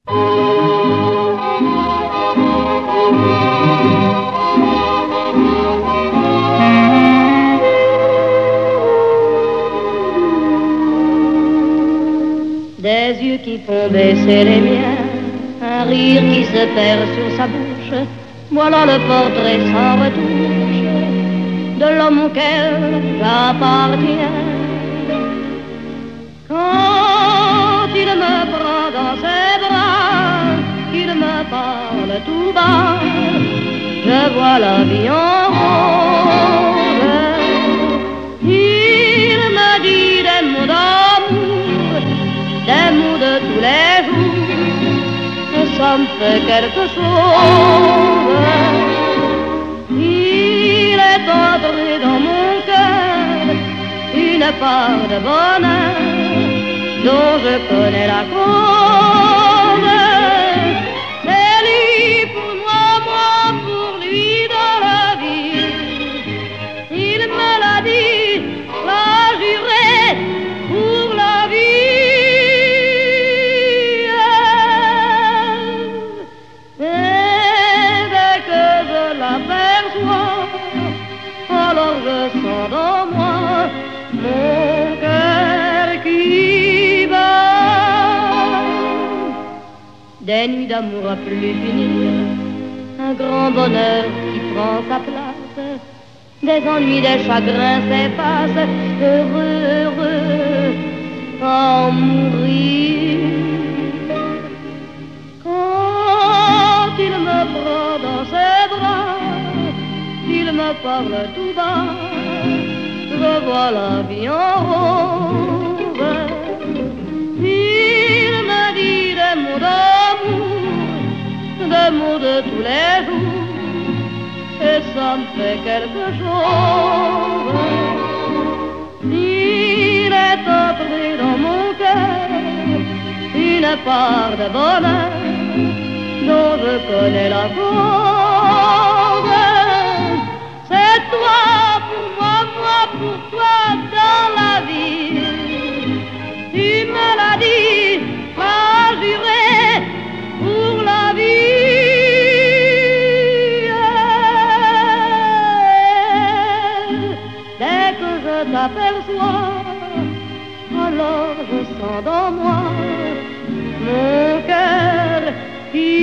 Des yeux qui font baisser les miens, un rire qui se perd sur sa bouche, voilà le portrait sans retouche de l'homme auquel j'appartiens. Quand il me prend dans ses bras, qu'il me parle tout bas, je vois la vie en rose. Il me dit des mots d'amour, des mots de tous les jours, et ça me fait quelque chose. Il est entré dans mon cœur une part de bonheur dont je connais la cause. C'est lui pour moi, moi pour lui dans la vie. Il me l'a dit, l'a juré pour la vie. Et dès que je l'aperçois, alors je sens dans moi mon cœur qui bat. Des nuits d'amour à plus finir, un grand bonheur qui prend sa place, des ennuis, des chagrins s'effacent, heureux, heureux, à en mourir. Quand il me prend dans ses bras, il me parle tout bas, je vois la vie en rose. Il me dit des mots d'amour, des mots de tous les jours, et ça me fait quelque chose. Il est entré dans mon cœur une part de bonheur dont je connais la cause. C'est toi pour moi, moi pour toi dans la vie. Tu me l'as dit, m'as juré pour la vie. Dès que je t'aperçois, alors je sens dans moi mon cœur qui